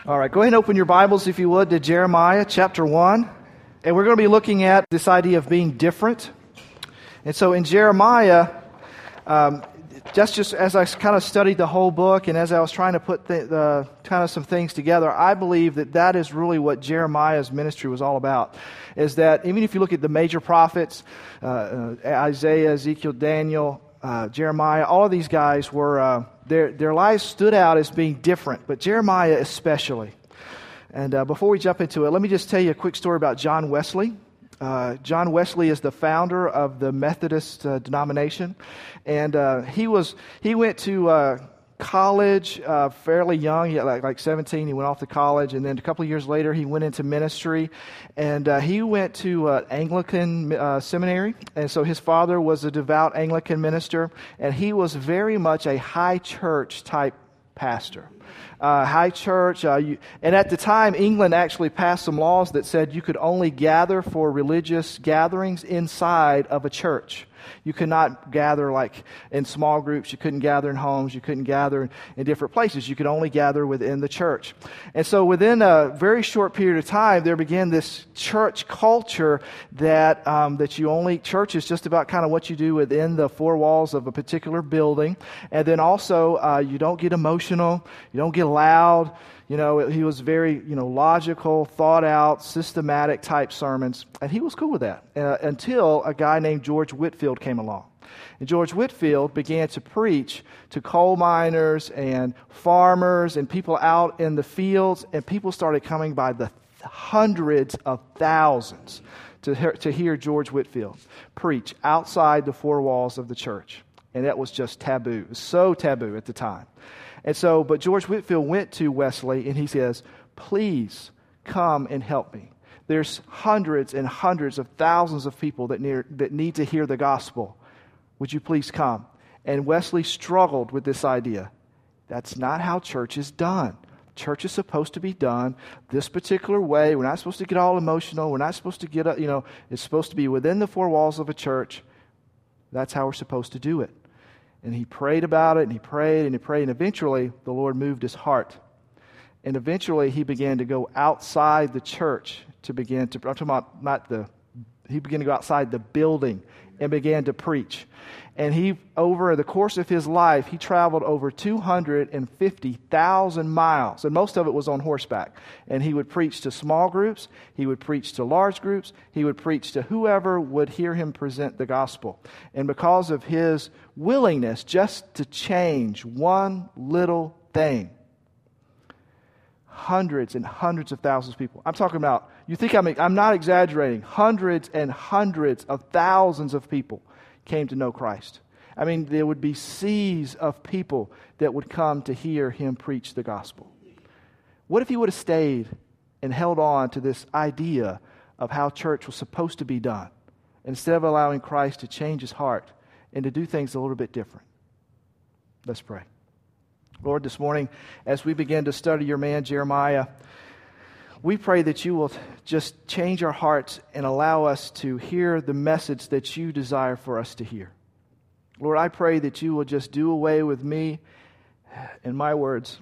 All right, go ahead and open your Bibles, if you would, to Jeremiah chapter 1. And we're going to be looking at this idea of being different. And so in Jeremiah, just as I kind of studied the whole book and as I was trying to put kind of some things together, I believe that is really what Jeremiah's ministry was all about. Is that even if you look at the major prophets, Isaiah, Ezekiel, Daniel, Jeremiah, all of these guys were, their lives stood out as being different, but Jeremiah especially. And before we jump into it, let me just tell you a quick story about John Wesley. John Wesley is the founder of the Methodist denomination, and he went to college fairly young. He had like 17. He went off to college, and then a couple of years later, he went into ministry, and he went to Anglican seminary. And so his father was a devout Anglican minister, and he was very much a high church type pastor. High church, and at the time, England actually passed some laws that said you could only gather for religious gatherings inside of a church. You could not gather like in small groups. You couldn't gather in homes. You couldn't gather in different places. You could only gather within the church. And so within a very short period of time, there began this church culture that church is just about kind of what you do within the four walls of a particular building. And then also, you don't get emotional. You don't get loud. You know, he was very, logical, thought out, systematic type sermons. And he was cool with that until a guy named George Whitefield came along. And George Whitefield began to preach to coal miners and farmers and people out in the fields. And people started coming by the hundreds of thousands to hear George Whitefield preach outside the four walls of the church. And that was just taboo. It was so taboo at the time. And so, but George Whitefield went to Wesley and he says, please come and help me. There's hundreds and hundreds of thousands of people that need to hear the gospel. Would you please come? And Wesley struggled with this idea. That's not how church is done. Church is supposed to be done this particular way. We're not supposed to get all emotional. We're not supposed to get, it's supposed to be within the four walls of a church. That's how we're supposed to do it. And he prayed about it, and he prayed, and he prayed, and eventually the Lord moved his heart. And eventually he began to go outside the church he began to go outside the building and began to preach. And over the course of his life, he traveled over 250,000 miles, and most of it was on horseback. And he would preach to small groups, he would preach to large groups, he would preach to whoever would hear him present the gospel. And because of his willingness just to change one little thing, hundreds and hundreds of thousands of people. I'm talking about, I'm not exaggerating, hundreds and hundreds of thousands of people came to know Christ. I mean, there would be seas of people that would come to hear him preach the gospel. What if he would have stayed and held on to this idea of how church was supposed to be done, instead of allowing Christ to change his heart and to do things a little bit different? Let's pray. Lord, this morning, as we begin to study your man, Jeremiah, we pray that you will just change our hearts and allow us to hear the message that you desire for us to hear. Lord, I pray that you will just do away with me and my words,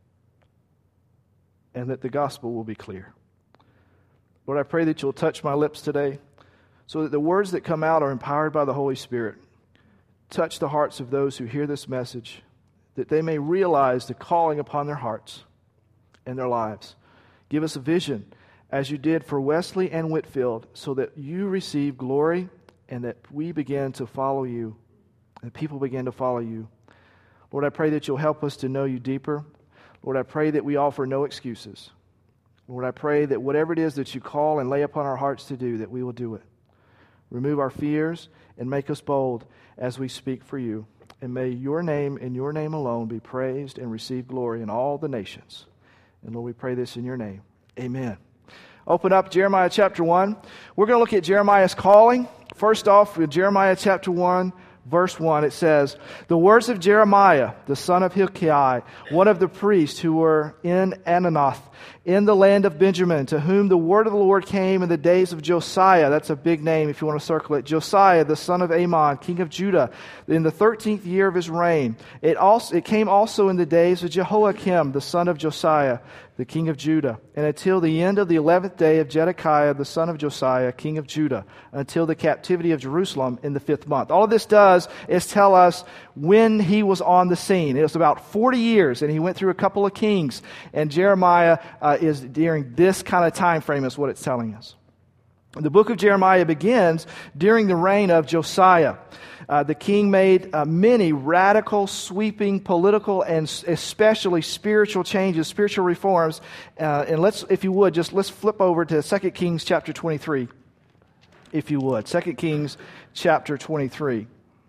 and that the gospel will be clear. Lord, I pray that you'll touch my lips today so that the words that come out are empowered by the Holy Spirit. Touch the hearts of those who hear this message, that they may realize the calling upon their hearts and their lives. Give us a vision, as you did for Wesley and Whitefield, so that you receive glory and that we begin to follow you, and people begin to follow you. Lord, I pray that you'll help us to know you deeper. Lord, I pray that we offer no excuses. Lord, I pray that whatever it is that you call and lay upon our hearts to do, that we will do it. Remove our fears and make us bold as we speak for you. And may your name and your name alone be praised and receive glory in all the nations. And Lord, we pray this in your name. Amen. Open up Jeremiah chapter 1. We're going to look at Jeremiah's calling. First off, with Jeremiah chapter 1, verse 1, it says, "The words of Jeremiah, the son of Hilkiah, one of the priests who were in Anathoth in the land of Benjamin, to whom the word of the Lord came in the days of Josiah. That's a big name if you want to circle it. Josiah, the son of Ammon, king of Judah, in the 13th year of his reign. It came also in the days of Jehoiakim, the son of Josiah, the king of Judah, and until the end of the 11th day of Zedekiah, the son of Josiah, king of Judah, until the captivity of Jerusalem in the 5th month. All of this does is tell us when he was on the scene. It was about 40 years, and he went through a couple of kings, and Jeremiah is during this kind of time frame is what it's telling us. The book of Jeremiah begins during the reign of Josiah. The king made many radical, sweeping political and especially spiritual changes, spiritual reforms. And let's flip over to 2 Kings chapter 23, if you would. 2 Kings chapter 23.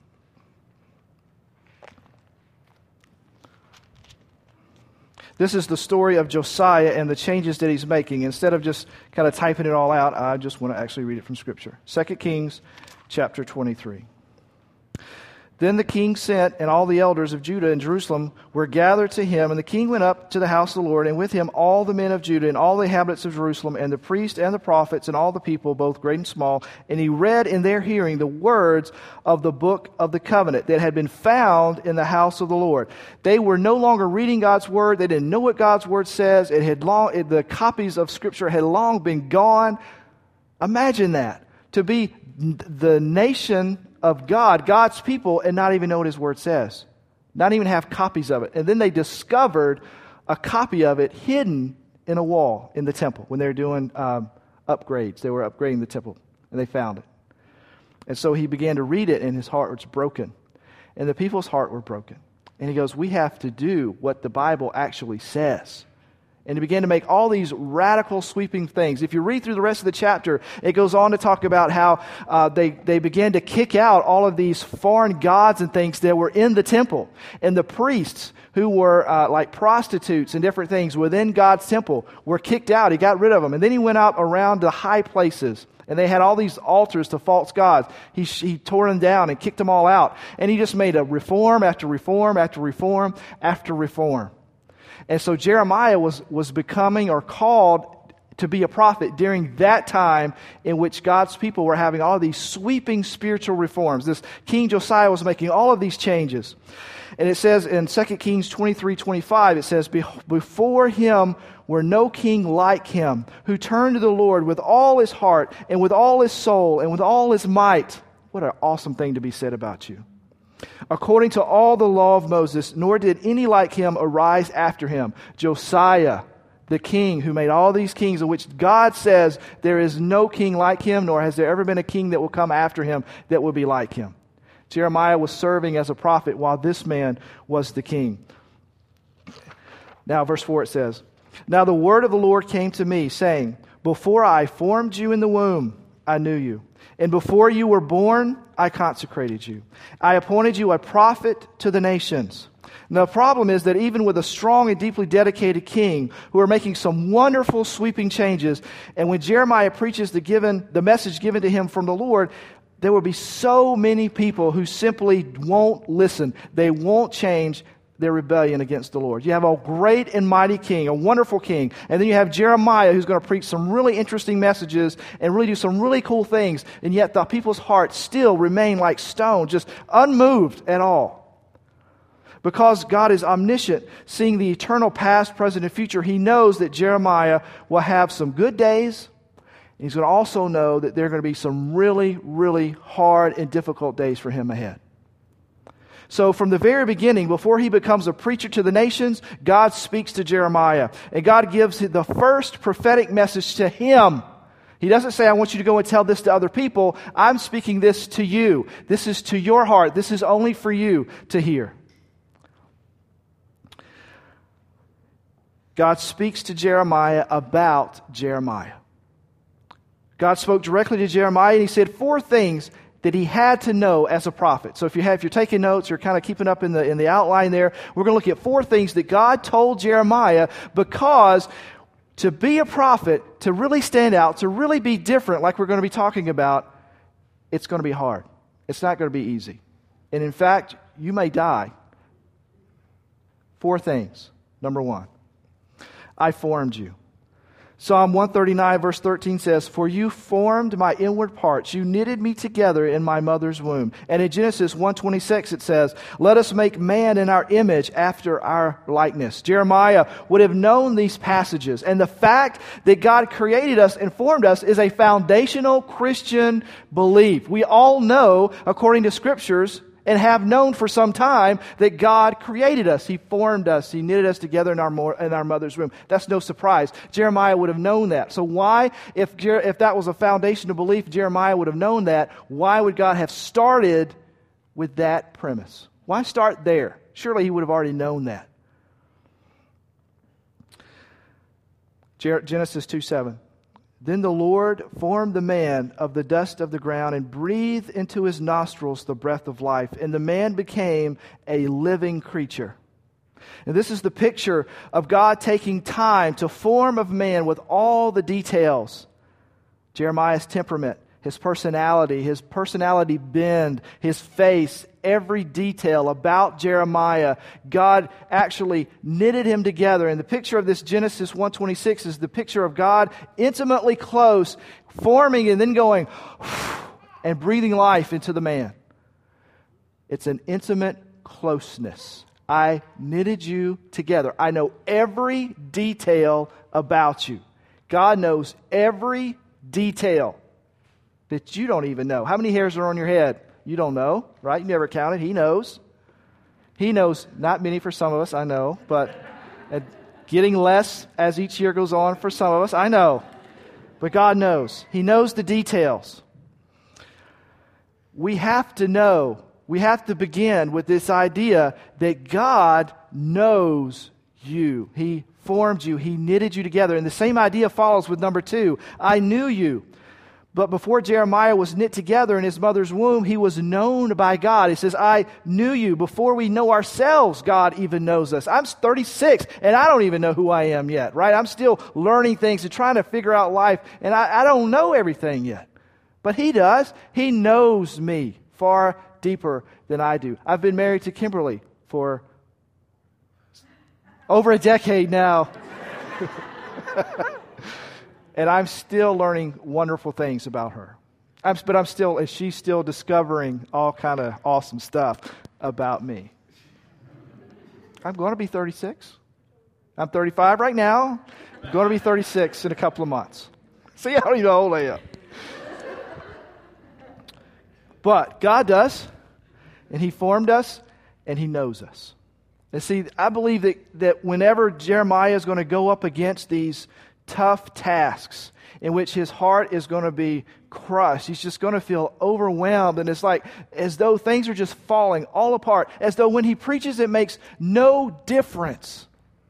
This is the story of Josiah and the changes that he's making. Instead of just kind of typing it all out, I just want to actually read it from Scripture. 2 Kings chapter 23. Then the king sent, and all the elders of Judah and Jerusalem were gathered to him. And the king went up to the house of the Lord, and with him all the men of Judah and all the inhabitants of Jerusalem, and the priests and the prophets and all the people, both great and small. And he read in their hearing the words of the book of the covenant that had been found in the house of the Lord. They were no longer reading God's word. They didn't know what God's word says. The copies of Scripture had long been gone. Imagine that. To be the nation of God, God's people, and not even know what His Word says. Not even have copies of it. And then they discovered a copy of it hidden in a wall in the temple when they were doing upgrades. They were upgrading the temple, and they found it. And so he began to read it, and his heart was broken. And the people's heart were broken. And he goes, we have to do what the Bible actually says. And he began to make all these radical, sweeping things. If you read through the rest of the chapter, it goes on to talk about how they began to kick out all of these foreign gods and things that were in the temple. And the priests who were like prostitutes and different things within God's temple were kicked out. He got rid of them. And then he went out around the high places. And they had all these altars to false gods. He tore them down and kicked them all out. And he just made a reform after reform after reform after reform. And so Jeremiah was becoming or called to be a prophet during that time in which God's people were having all of these sweeping spiritual reforms. This King Josiah was making all of these changes. And it says in 2 Kings 23:25, it says, before him were no king like him, who turned to the Lord with all his heart and with all his soul and with all his might. What an awesome thing to be said about you. According to all the law of Moses, nor did any like him arise after him. Josiah, the king who made all these kings, of which God says there is no king like him, nor has there ever been a king that will come after him that will be like him. Jeremiah was serving as a prophet while this man was the king. Now, verse 4 it says, now the word of the Lord came to me, saying, before I formed you in the womb, I knew you. And before you were born, I consecrated you. I appointed you a prophet to the nations. Now, the problem is that even with a strong and deeply dedicated king who are making some wonderful sweeping changes, and when Jeremiah preaches the message given to him from the Lord, there will be so many people who simply won't listen. They won't change their rebellion against the Lord. You have a great and mighty king, a wonderful king, and then you have Jeremiah who's going to preach some really interesting messages and really do some really cool things, and yet the people's hearts still remain like stone, just unmoved at all. Because God is omniscient, seeing the eternal past, present, and future, He knows that Jeremiah will have some good days, and He's going to also know that there are going to be some really, really hard and difficult days for him ahead. So from the very beginning, before he becomes a preacher to the nations, God speaks to Jeremiah. And God gives the first prophetic message to him. He doesn't say, I want you to go and tell this to other people. I'm speaking this to you. This is to your heart. This is only for you to hear. God speaks to Jeremiah about Jeremiah. God spoke directly to Jeremiah, and He said 4 things that he had to know as a prophet. So if you're taking notes, you're kind of keeping up in the outline there, we're going to look at 4 things that God told Jeremiah, because to be a prophet, to really stand out, to really be different like we're going to be talking about, it's going to be hard. It's not going to be easy. And in fact, you may die. 4 things. Number 1, I formed you. Psalm 139 verse 13 says, "For you formed my inward parts. You knitted me together in my mother's womb." And in Genesis 1:26 it says, "Let us make man in our image after our likeness." Jeremiah would have known these passages. And the fact that God created us and formed us is a foundational Christian belief. We all know, according to Scriptures, and have known for some time that God created us. He formed us. He knitted us together in our mother's womb. That's no surprise. Jeremiah would have known that. So why, if that was a foundational belief, Jeremiah would have known that, why would God have started with that premise? Why start there? Surely he would have already known that. Genesis 2:7. Then the Lord formed the man of the dust of the ground and breathed into his nostrils the breath of life, and the man became a living creature. And this is the picture of God taking time to form of man with all the details. Jeremiah's temperament, his personality bend, his face, every detail about Jeremiah. God actually knitted him together. And the picture of this Genesis 1:26 is the picture of God intimately close, forming and then going and breathing life into the man. It's an intimate closeness. I knitted you together. I know every detail about you. God knows every detail that you don't even know. How many hairs are on your head? You don't know, right? You never counted. He knows. He knows, not many for some of us, I know, but getting less as each year goes on for some of us, I know. But God knows. He knows the details. We have to begin with this idea that God knows you. He formed you. He knitted you together. And the same idea follows with number 2. I knew you. But before Jeremiah was knit together in his mother's womb, he was known by God. He says, I knew you. Before we know ourselves, God even knows us. I'm 36, and I don't even know who I am yet, right? I'm still learning things and trying to figure out life, and I don't know everything yet. But he does. He knows me far deeper than I do. I've been married to Kimberly for over a decade now. And I'm still learning wonderful things about her. She's still discovering all kind of awesome stuff about me. I'm going to be 36. I'm 35 right now. I'm going to be 36 in a couple of months. See, I don't even know how old I am. But God does, and He formed us, and He knows us. And see, I believe that whenever Jeremiah is going to go up against these tough tasks in which his heart is going to be crushed, he's just going to feel overwhelmed, and it's like as though things are just falling all apart, as though when he preaches it makes no difference.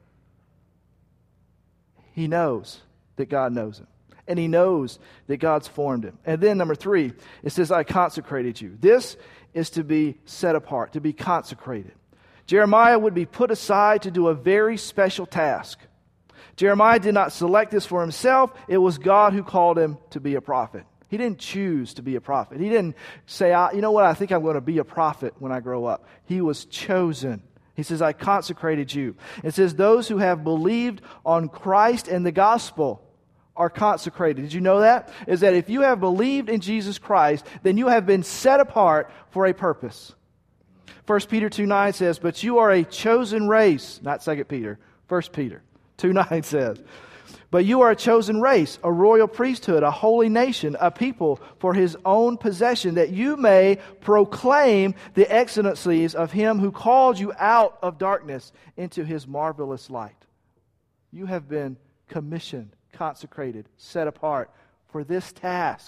He knows that God knows him, and he knows that God's formed him. And then number 3, it says, I consecrated you. This is to be set apart, to be consecrated. Jeremiah would be put aside to do a very special task. Jeremiah did not select this for himself. It was God who called him to be a prophet. He didn't choose to be a prophet. He didn't say, you know what, I think I'm going to be a prophet when I grow up. He was chosen. He says, I consecrated you. It says, those who have believed on Christ and the gospel are consecrated. Did you know that? Is that if you have believed in Jesus Christ, then you have been set apart for a purpose. 1 Peter 2:9 says, but you are a chosen race, not 2 Peter, 1 Peter 2:9 says, but you are a chosen race, a royal priesthood, a holy nation, a people for His own possession, that you may proclaim the excellencies of Him who called you out of darkness into His marvelous light. You have been commissioned, consecrated, set apart for this task.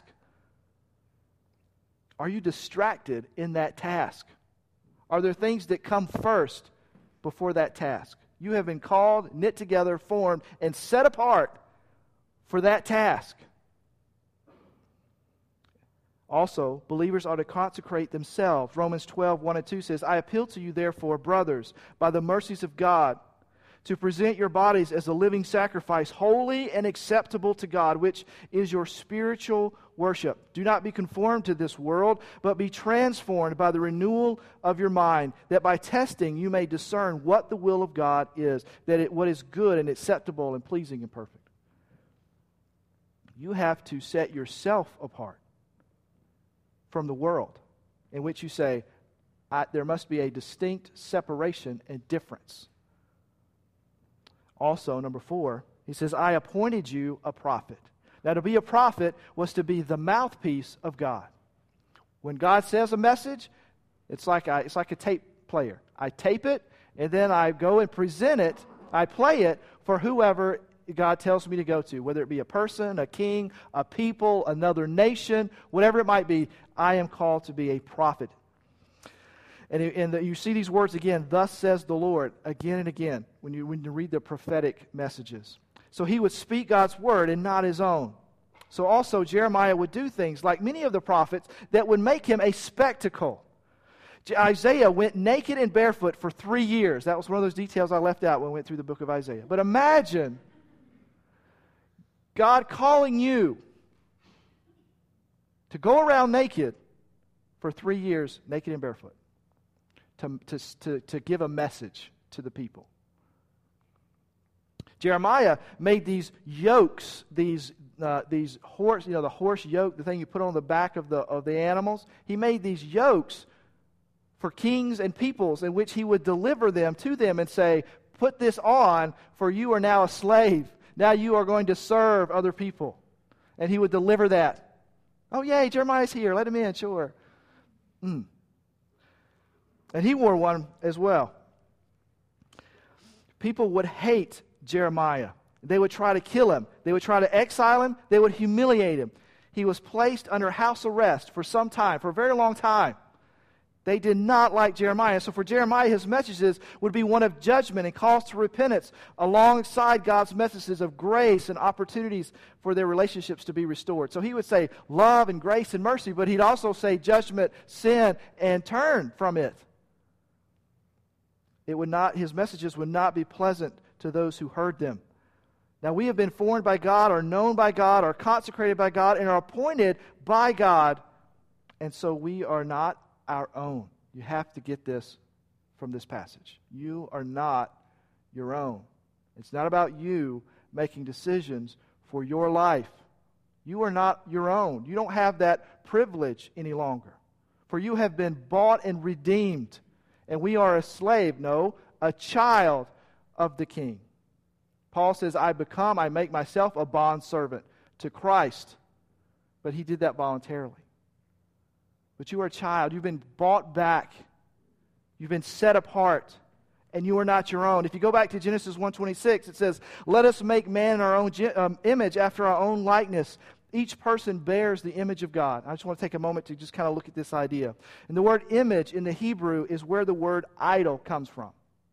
Are you distracted in that task? Are there things that come first before that task? You have been called, knit together, formed, and set apart for that task. Also, believers are to consecrate themselves. Romans 12:1-2 says, I appeal to you, therefore, brothers, by the mercies of God, to present your bodies as a living sacrifice, holy and acceptable to God, which is your spiritual worship. Do not be conformed to this world, but be transformed by the renewal of your mind, that by testing you may discern what the will of God is, what is good and acceptable and pleasing and perfect. You have to set yourself apart from the world, in which you say, there must be a distinct separation and difference. Also, number 4, he says, I appointed you a prophet. Now, to be a prophet was to be the mouthpiece of God. When God says a message, it's like a tape player. I tape it, and then I go and present it. I play it for whoever God tells me to go to, whether it be a person, a king, a people, another nation, whatever it might be. I am called to be a prophet. And you see these words again, thus says the Lord, again and again, when you read the prophetic messages. So he would speak God's word and not his own. So also Jeremiah would do things like many of the prophets that would make him a spectacle. Isaiah went naked and barefoot for 3 years. That was one of those details I left out when we went through the book of Isaiah. But imagine God calling you to go around naked for 3 years, naked and barefoot, to give a message to the people. Jeremiah made these yokes, these horse, the horse yoke, the thing you put on the back of the animals. He made these yokes for kings and peoples, in which he would deliver them to them and say, put this on, for you are now a slave. Now you are going to serve other people. And he would deliver that. Oh, yay, Jeremiah's here. Let him in, sure. And he wore one as well. People would hate Jeremiah. They would try to kill him. They would try to exile him. They would humiliate him. He was placed under house arrest for some time, for a very long time. They did not like Jeremiah. So for Jeremiah, his messages would be one of judgment and calls to repentance alongside God's messages of grace and opportunities for their relationships to be restored. So he would say love and grace and mercy, but he'd also say judgment, sin, and turn from it. His messages would not be pleasant to those who heard them. Now we have been formed by God, are known by God, are consecrated by God, and are appointed by God. And so we are not our own. You have to get this from this passage. You are not your own. It's not about you making decisions for your life. You are not your own. You don't have that privilege any longer. For you have been bought and redeemed. And we are a slave, no, a child of the King. Paul says, I make myself a bondservant to Christ. But he did that voluntarily. But you are a child. You've been bought back. You've been set apart. And you are not your own. If you go back to Genesis 1:26, it says, let us make man in our own image after our own likeness. Each person bears the image of God. I just want to take a moment to just kind of look at this idea. And the word image in the Hebrew is where the word idol comes from.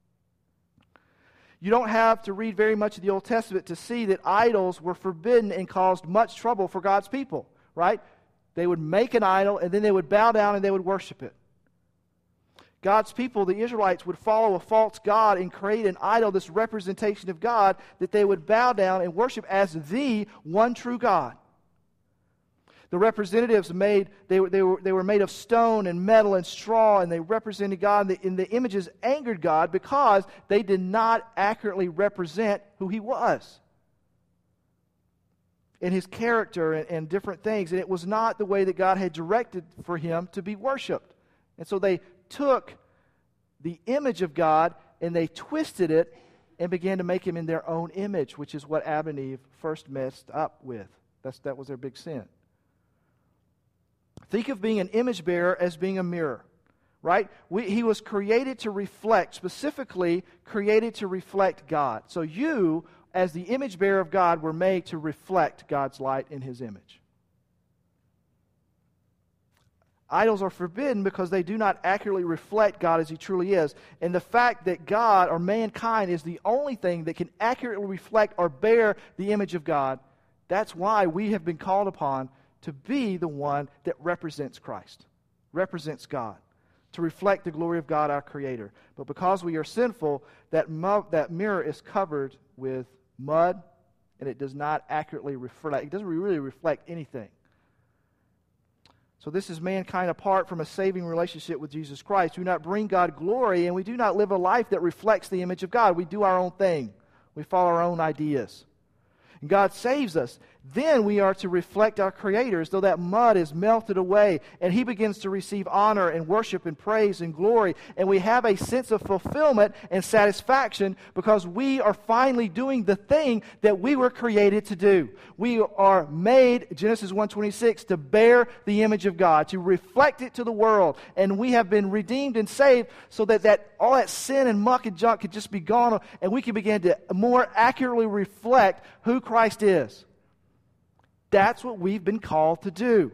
You don't have to read very much of the Old Testament to see that idols were forbidden and caused much trouble for God's people, right? They would make an idol, and then they would bow down and they would worship it. God's people, the Israelites, would follow a false god and create an idol, this representation of God, that they would bow down and worship as the one true God. The representatives they were made of stone and metal and straw, and they represented God, and the images angered God because they did not accurately represent who He was and His character and different things. And it was not the way that God had directed for Him to be worshipped. And so they took the image of God and they twisted it and began to make Him in their own image, which is what Adam and Eve first messed up with. That was their big sin. Think of being an image bearer as being a mirror, right? He was created to reflect, specifically created to reflect God. So you, as the image bearer of God, were made to reflect God's light in His image. Idols are forbidden because they do not accurately reflect God as He truly is. And the fact that God or mankind is the only thing that can accurately reflect or bear the image of God, that's why we have been called upon to be the one that represents Christ, represents God, to reflect the glory of God, our Creator. But because we are sinful, that mirror is covered with mud, and it does not accurately reflect. It doesn't really reflect anything. So this is mankind apart from a saving relationship with Jesus Christ. We do not bring God glory, and we do not live a life that reflects the image of God. We do our own thing. We follow our own ideas. And God saves us. Then we are to reflect our Creator as though that mud is melted away, and He begins to receive honor and worship and praise and glory, and we have a sense of fulfillment and satisfaction because we are finally doing the thing that we were created to do. We are made, Genesis 1:26, to bear the image of God, to reflect it to the world, and we have been redeemed and saved so that all that sin and muck and junk could just be gone, and we can begin to more accurately reflect who Christ is. That's what we've been called to do.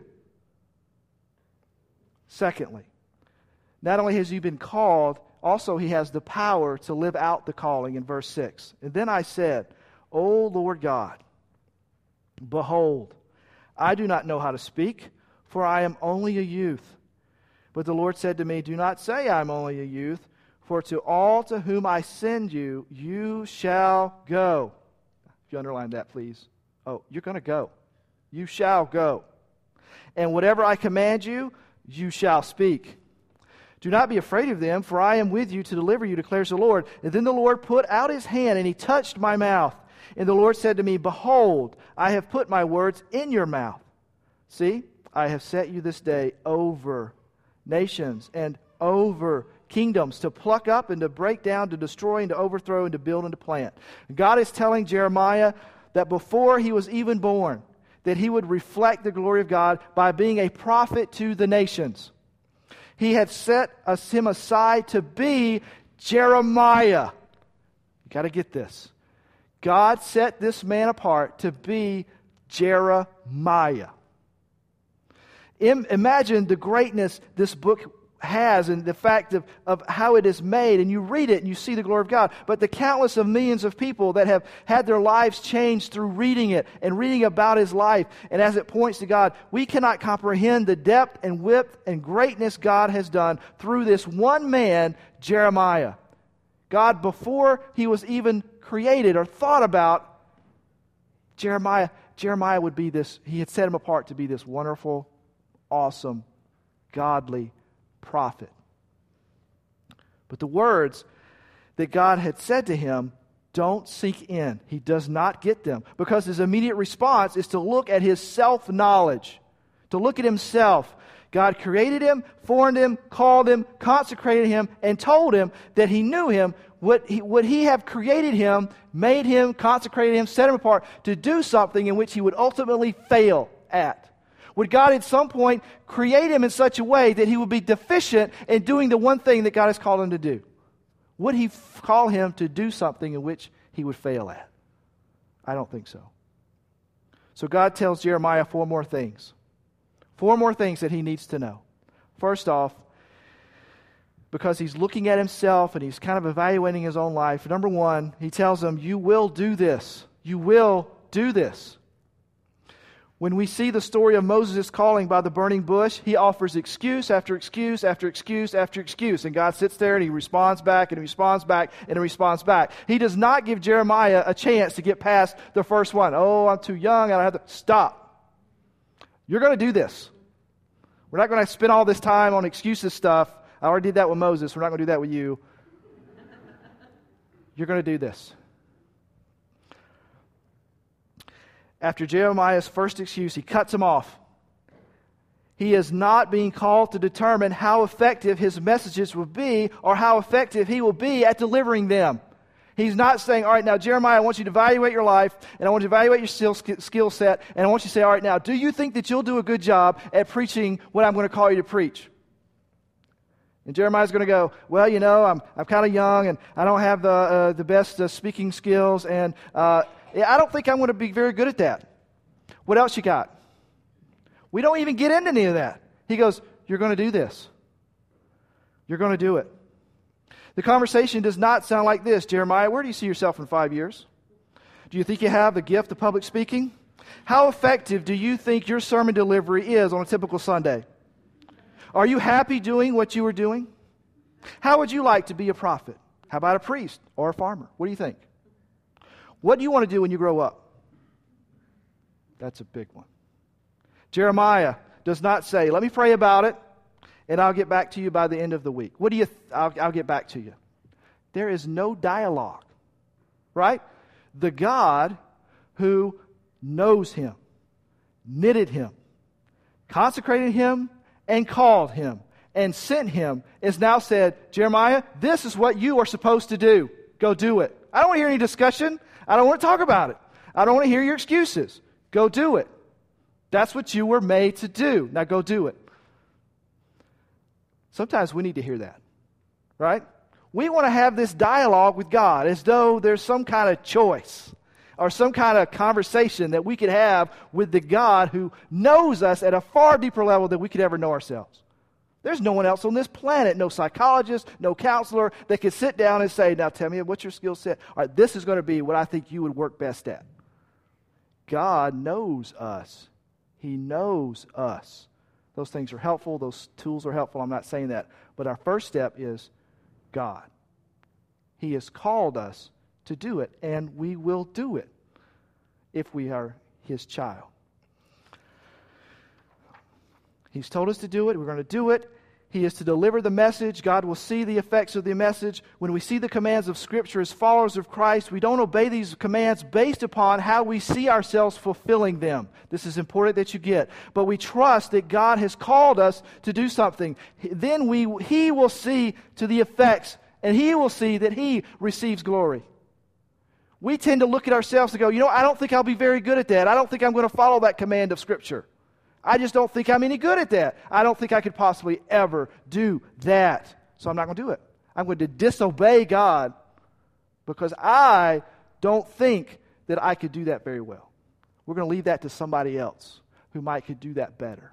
Secondly, not only has He been called, also He has the power to live out the calling in verse 6. And then I said, O Lord God, behold, I do not know how to speak, for I am only a youth. But the Lord said to me, do not say I am only a youth, for to all to whom I send you, you shall go. If you underline that, please. Oh, you're going to go. You shall go. And whatever I command you, you shall speak. Do not be afraid of them, for I am with you to deliver you, declares the Lord. And then the Lord put out His hand, and He touched my mouth. And the Lord said to me, behold, I have put my words in your mouth. See, I have set you this day over nations and over kingdoms, to pluck up and to break down, to destroy and to overthrow and to build and to plant. God is telling Jeremiah that before he was even born, that he would reflect the glory of God by being a prophet to the nations. He had set him aside to be Jeremiah. You got to get this. God set this man apart to be Jeremiah. Imagine the greatness this book has and the fact of how it is made, and you read it and you see the glory of God. But the countless of millions of people that have had their lives changed through reading it and reading about His life, and as it points to God, we cannot comprehend the depth and width and greatness God has done through this one man, Jeremiah. God, before he was even created or thought about, Jeremiah would be this, He had set him apart to be this wonderful, awesome, godly prophet. But the words that God had said to him don't sink in. He does not get them because his immediate response is to look at his self-knowledge, to look at himself. God created him, formed him, called him, consecrated him, and told him that He knew him. Would he have created him, made him, consecrated him, set him apart to do something in which he would ultimately fail at? Would God at some point create him in such a way that he would be deficient in doing the one thing that God has called him to do? Would He call him to do something in which he would fail at? I don't think so. So God tells Jeremiah 4 more things. 4 more things that he needs to know. First off, because he's looking at himself and he's kind of evaluating his own life. Number 1, he tells him, you will do this. You will do this. When we see the story of Moses' calling by the burning bush, he offers excuse after excuse after excuse after excuse. And God sits there and He responds back and He responds back and He responds back. He does not give Jeremiah a chance to get past the first one. Oh, I'm too young. I don't have to. Stop. You're going to do this. We're not going to spend all this time on excuses stuff. I already did that with Moses. We're not going to do that with you. You're going to do this. After Jeremiah's first excuse, he cuts him off. He is not being called to determine how effective his messages will be or how effective he will be at delivering them. He's not saying, all right, now, Jeremiah, I want you to evaluate your life, and I want you to evaluate your skill set, and I want you to say, all right, now, do you think that you'll do a good job at preaching what I'm going to call you to preach? And Jeremiah's going to go, well, you know, I'm kind of young, and I don't have the best speaking skills, and I don't think I'm going to be very good at that. What else you got? We don't even get into any of that. He goes, you're going to do this. You're going to do it. The conversation does not sound like this. Jeremiah, where do you see yourself in 5 years? Do you think you have the gift of public speaking? How effective do you think your sermon delivery is on a typical Sunday? Are you happy doing what you are doing? How would you like to be a prophet? How about a priest or a farmer? What do you think? What do you want to do when you grow up? That's a big one. Jeremiah does not say, let me pray about it, and I'll get back to you by the end of the week. What do you I'll get back to you. There is no dialogue, right? The God who knows him, knitted him, consecrated him, and called him, and sent him, is now said, Jeremiah, this is what you are supposed to do. Go do it. I don't want to hear any discussion. I don't want to talk about it. I don't want to hear your excuses. Go do it. That's what you were made to do. Now go do it. Sometimes we need to hear that, right? We want to have this dialogue with God as though there's some kind of choice or some kind of conversation that we could have with the God who knows us at a far deeper level than we could ever know ourselves. There's no one else on this planet, no psychologist, no counselor that could sit down and say, now tell me what's your skill set. All right, this is going to be what I think you would work best at. God knows us. He knows us. Those things are helpful. Those tools are helpful. I'm not saying that. But our first step is God. He has called us to do it, and we will do it if we are His child. He's told us to do it. We're going to do it. He is to deliver the message. God will see the effects of the message. When we see the commands of Scripture as followers of Christ, we don't obey these commands based upon how we see ourselves fulfilling them. This is important that you get. But we trust that God has called us to do something. Then He will see to the effects, and He will see that He receives glory. We tend to look at ourselves and go, I don't think I'll be very good at that. I don't think I'm going to follow that command of Scripture. I just don't think I'm any good at that. I don't think I could possibly ever do that. So I'm not going to do it. I'm going to disobey God because I don't think that I could do that very well. We're going to leave that to somebody else who could do that better.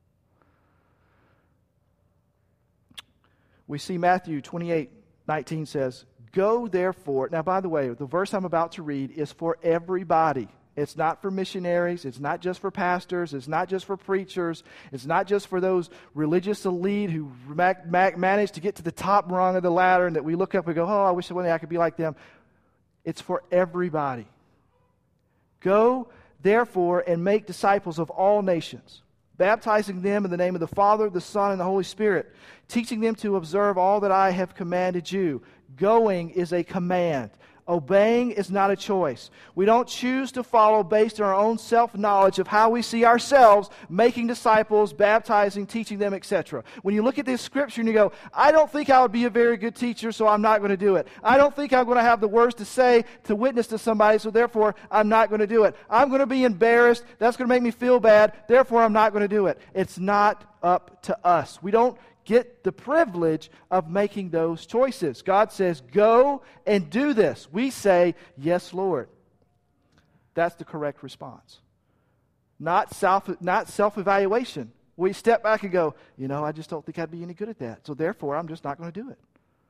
We see Matthew 28:19 says, Go therefore. Now, by the way, the verse I'm about to read is for everybody. It's not for missionaries. It's not just for pastors. It's not just for preachers. It's not just for those religious elite who manage to get to the top rung of the ladder and that we look up and go, I wish one day I could be like them. It's for everybody. Go, therefore, and make disciples of all nations, baptizing them in the name of the Father, the Son, and the Holy Spirit, teaching them to observe all that I have commanded you. Going is a command. Obeying is not a choice. We don't choose to follow based on our own self-knowledge of how we see ourselves making disciples, baptizing, teaching them, etc. When you look at this scripture and you go, I don't think I would be a very good teacher, so I'm not going to do it. I don't think I'm going to have the words to say to witness to somebody, so therefore I'm not going to do it. I'm going to be embarrassed. That's going to make me feel bad. Therefore I'm not going to do it. It's not up to us. We don't get the privilege of making those choices. God says, go and do this. We say, yes, Lord. That's the correct response. Not self-evaluation. We step back and go, I just don't think I'd be any good at that. So therefore, I'm just not going to do it.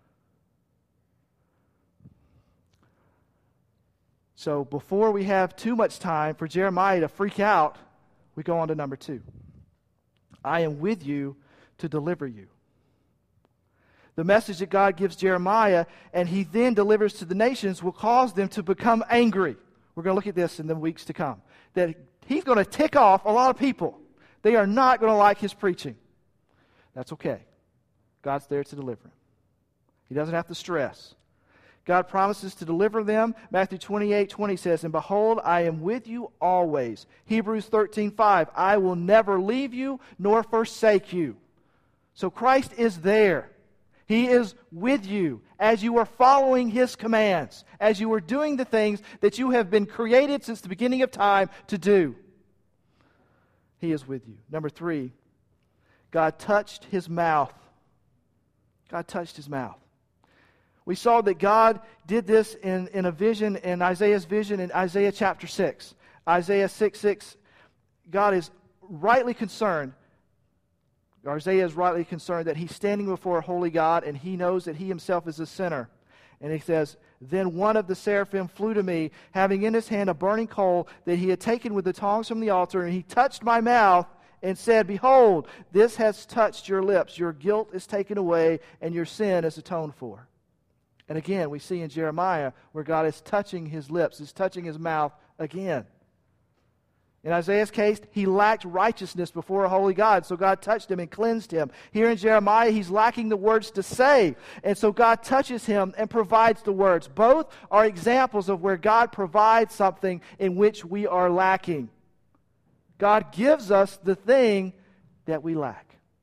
So before we have too much time for Jeremiah to freak out, we go on to number 2. I am with you to deliver you. The message that God gives Jeremiah and he then delivers to the nations will cause them to become angry. We're going to look at this in the weeks to come. That he's going to tick off a lot of people. They are not going to like his preaching. That's okay. God's there to deliver him. He doesn't have to stress. God promises to deliver them. Matthew 28:20 says, And behold, I am with you always. Hebrews 13:5, I will never leave you nor forsake you. So Christ is there. He is with you as you are following His commands, as you are doing the things that you have been created since the beginning of time to do. He is with you. Number 3, God touched His mouth. God touched His mouth. We saw that God did this in a vision, in Isaiah's vision in Isaiah chapter 6. Isaiah 6:6, God is rightly concerned. Isaiah is rightly concerned that he's standing before a holy God and he knows that he himself is a sinner. And he says, Then one of the seraphim flew to me, having in his hand a burning coal that he had taken with the tongs from the altar, and he touched my mouth and said, Behold, this has touched your lips. Your guilt is taken away and your sin is atoned for. And again, we see in Jeremiah where God is touching his lips, is touching his mouth again. In Isaiah's case, he lacked righteousness before a holy God, so God touched him and cleansed him. Here in Jeremiah, he's lacking the words to say, and so God touches him and provides the words. Both are examples of where God provides something in which we are lacking. God gives us the thing that we lack.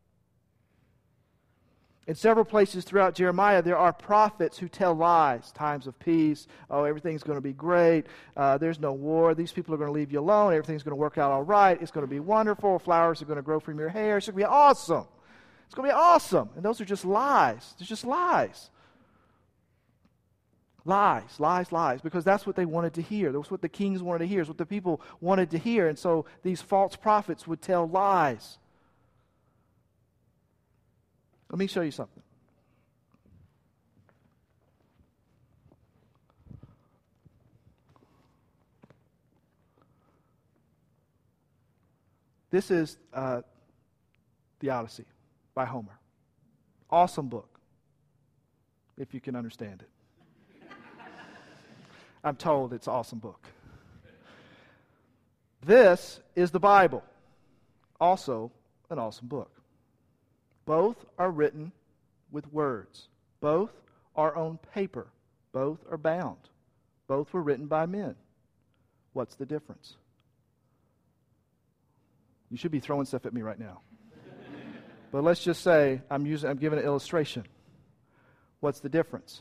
In several places throughout Jeremiah, there are prophets who tell lies. Times of peace. Oh, everything's going to be great. There's no war. These people are going to leave you alone. Everything's going to work out all right. It's going to be wonderful. Flowers are going to grow from your hair. It's going to be awesome. It's going to be awesome. And those are just lies. It's just lies. Lies, lies, lies. Because that's what they wanted to hear. That's what the kings wanted to hear. It's what the people wanted to hear. And so these false prophets would tell lies. Let me show you something. This is the Odyssey by Homer. Awesome book, if you can understand it. I'm told it's an awesome book. This is the Bible, also an awesome book. Both are written with words. Both are on paper. Both are bound. Both were written by men. What's the difference? You should be throwing stuff at me right now. But let's just say I'm giving an illustration. What's the difference?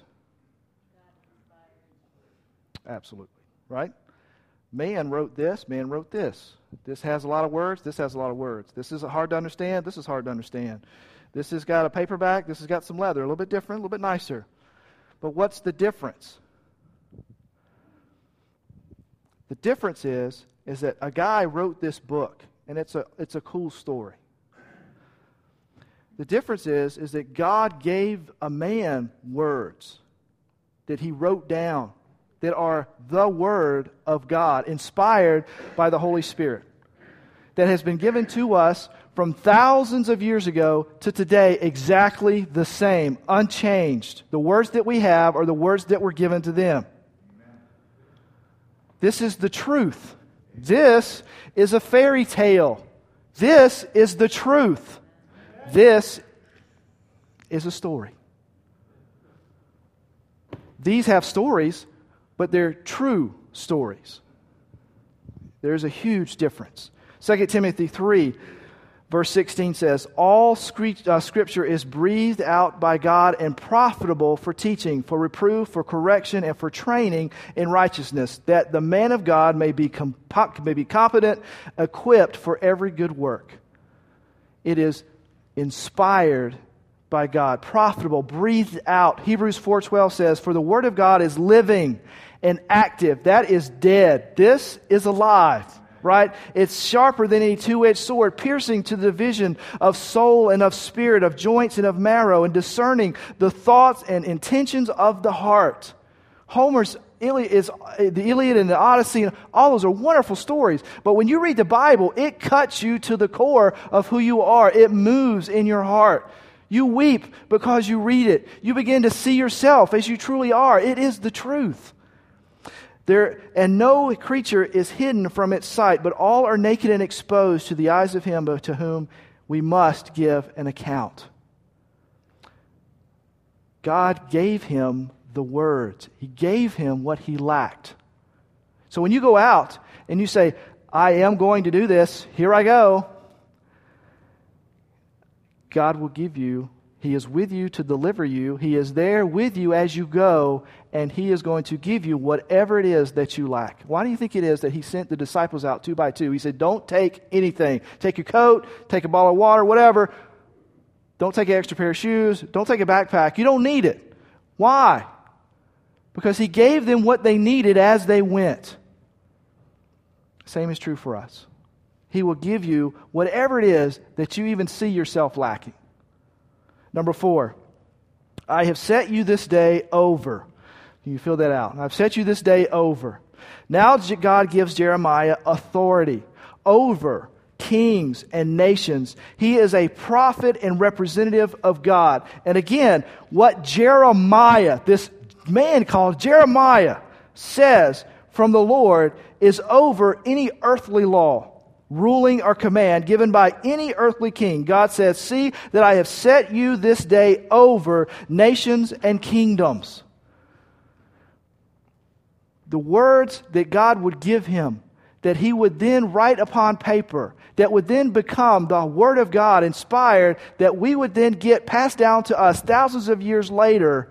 Absolutely. Right? Man wrote this, man wrote this. This has a lot of words, this has a lot of words. This is hard to understand, this is hard to understand. This has got a paperback, this has got some leather, a little bit different, a little bit nicer. But what's the difference? The difference is that a guy wrote this book, and it's a cool story. The difference is that God gave a man words that he wrote down that are the Word of God, inspired by the Holy Spirit, that has been given to us from thousands of years ago to today, exactly the same, unchanged. The words that we have are the words that were given to them. This is the truth. This is a fairy tale. This is the truth. This is a story. These have stories, but they're true stories. There's a huge difference. 2 Timothy 3, verse 16 says, all Scripture is breathed out by God and profitable for teaching, for reproof, for correction, and for training in righteousness, that the man of God may be competent, equipped for every good work. It is inspired by God, profitable, breathed out. Hebrews 4:12 says, for the Word of God is living and active. That is dead. This is alive. Right? It's sharper than any two-edged sword, piercing to the division of soul and of spirit, of joints and of marrow, and discerning the thoughts and intentions of the heart. Homer's the Iliad and the Odyssey, and all those are wonderful stories. But when you read the Bible, it cuts you to the core of who you are. It moves in your heart. You weep because you read it. You begin to see yourself as you truly are. It is the truth. And no creature is hidden from its sight, but all are naked and exposed to the eyes of Him to whom we must give an account. God gave him the words. He gave him what he lacked. So when you go out and you say, I am going to do this, here I go, God will give you. He is with you to deliver you. He is there with you as you go, and He is going to give you whatever it is that you lack. Why do you think it is that He sent the disciples out 2 by 2? He said, don't take anything. Take your coat, take a bottle of water, whatever. Don't take an extra pair of shoes. Don't take a backpack. You don't need it. Why? Because He gave them what they needed as they went. Same is true for us. He will give you whatever it is that you even see yourself lacking. Number 4, I have set you this day over. Can you fill that out? I've set you this day over. Now God gives Jeremiah authority over kings and nations. He is a prophet and representative of God. And again, what Jeremiah, this man called Jeremiah, says from the Lord is over any earthly law, ruling or command given by any earthly king. God says, see that I have set you this day over nations and kingdoms. The words that God would give him that He would then write upon paper, that would then become the Word of God, inspired, that we would then get passed down to us thousands of years later,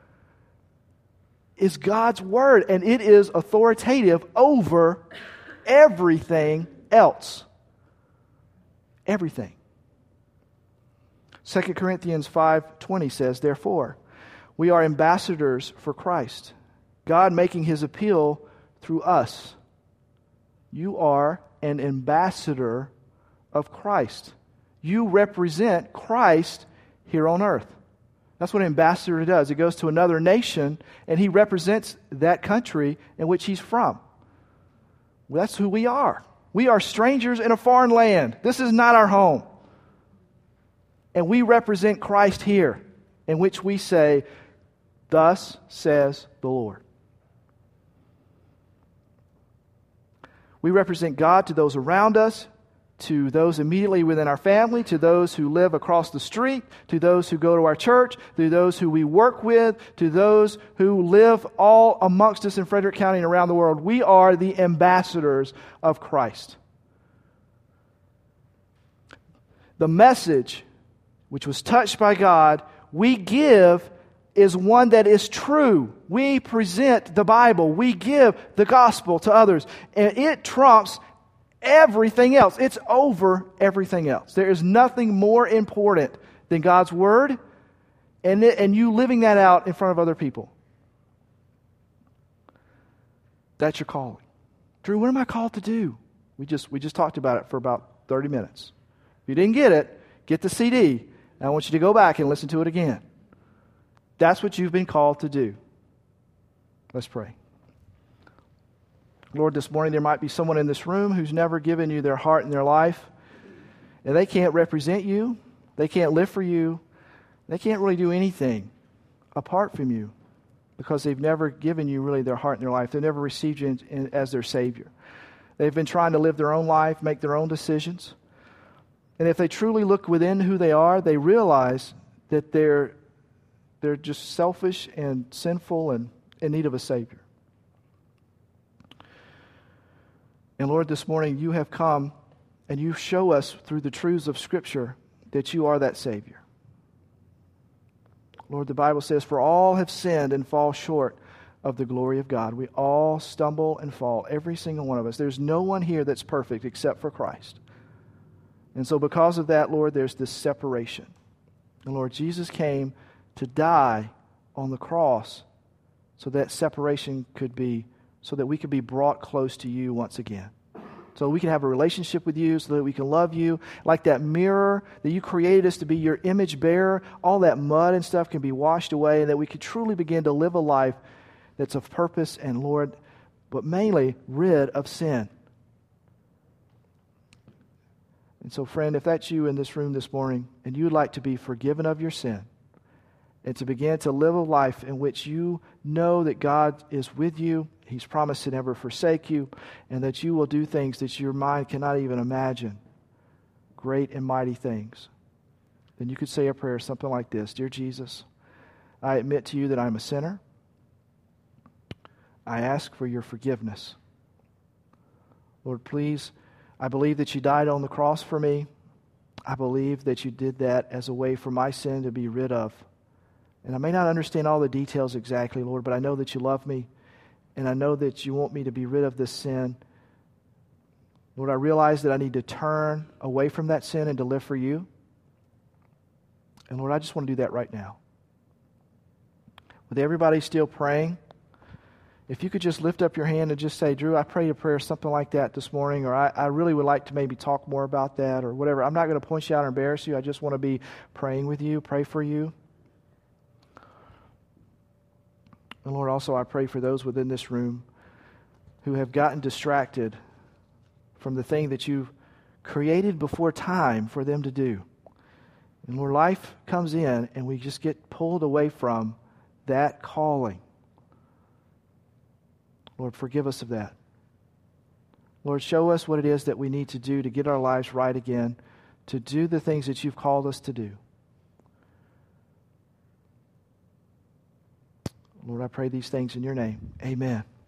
is God's Word, and it is authoritative over everything else. Everything. 2 Corinthians 5:20 says, "Therefore, we are ambassadors for Christ, God making His appeal through us." You are an ambassador of Christ. You represent Christ here on earth. That's what an ambassador does. He goes to another nation and he represents that country in which he's from. Well, that's who we are. We are strangers in a foreign land. This is not our home. And we represent Christ here, in which we say, "Thus says the Lord." We represent God to those around us, to those immediately within our family, to those who live across the street, to those who go to our church, to those who we work with, to those who live all amongst us in Frederick County and around the world. We are the ambassadors of Christ. The message which was touched by God, we give, is one that is true. We present the Bible. We give the gospel to others. And it trumps everything else. It's over everything else. There is nothing more important than God's Word and you living that out in front of other people. That's your calling. Drew, what am I called to do? We just talked about it for about 30 minutes. If you didn't get it, get the CD. And I want you to go back and listen to it again. That's what you've been called to do. Let's pray. Lord, this morning there might be someone in this room who's never given you their heart and their life. And they can't represent you. They can't live for you. They can't really do anything apart from you because they've never given you really their heart and their life. They've never received you as their Savior. They've been trying to live their own life, make their own decisions. And if they truly look within who they are, they realize that they're just selfish and sinful and in need of a Savior. And Lord, this morning you have come and you show us through the truths of Scripture that you are that Savior. Lord, the Bible says, "For all have sinned and fall short of the glory of God." We all stumble and fall, every single one of us. There's no one here that's perfect except for Christ. And so because of that, Lord, there's this separation. And Lord, Jesus came to die on the cross so that separation could be, so that we could be brought close to you once again. So we can have a relationship with you, so that we can love you. Like that mirror that you created us to be your image bearer, all that mud and stuff can be washed away, and that we could truly begin to live a life that's of purpose and, Lord, but mainly rid of sin. And so, friend, if that's you in this room this morning, and you'd like to be forgiven of your sin, and to begin to live a life in which you know that God is with you, He's promised to never forsake you, and that you will do things that your mind cannot even imagine, great and mighty things, then you could say a prayer something like this: "Dear Jesus, I admit to you that I'm a sinner. I ask for your forgiveness. Lord, please, I believe that you died on the cross for me. I believe that you did that as a way for my sin to be rid of. And I may not understand all the details exactly, Lord, but I know that you love me, and I know that you want me to be rid of this sin. Lord, I realize that I need to turn away from that sin and to live for you. And Lord, I just want to do that right now." With everybody still praying, if you could just lift up your hand and just say, "Drew, I prayed a prayer something like that this morning," or I really would like to maybe talk more about that, or whatever. I'm not going to point you out or embarrass you. I just want to be praying with you, pray for you. And Lord, also I pray for those within this room who have gotten distracted from the thing that you've created before time for them to do. And Lord, life comes in and we just get pulled away from that calling. Lord, forgive us of that. Lord, show us what it is that we need to do to get our lives right again, to do the things that you've called us to do. Lord, I pray these things in your name. Amen.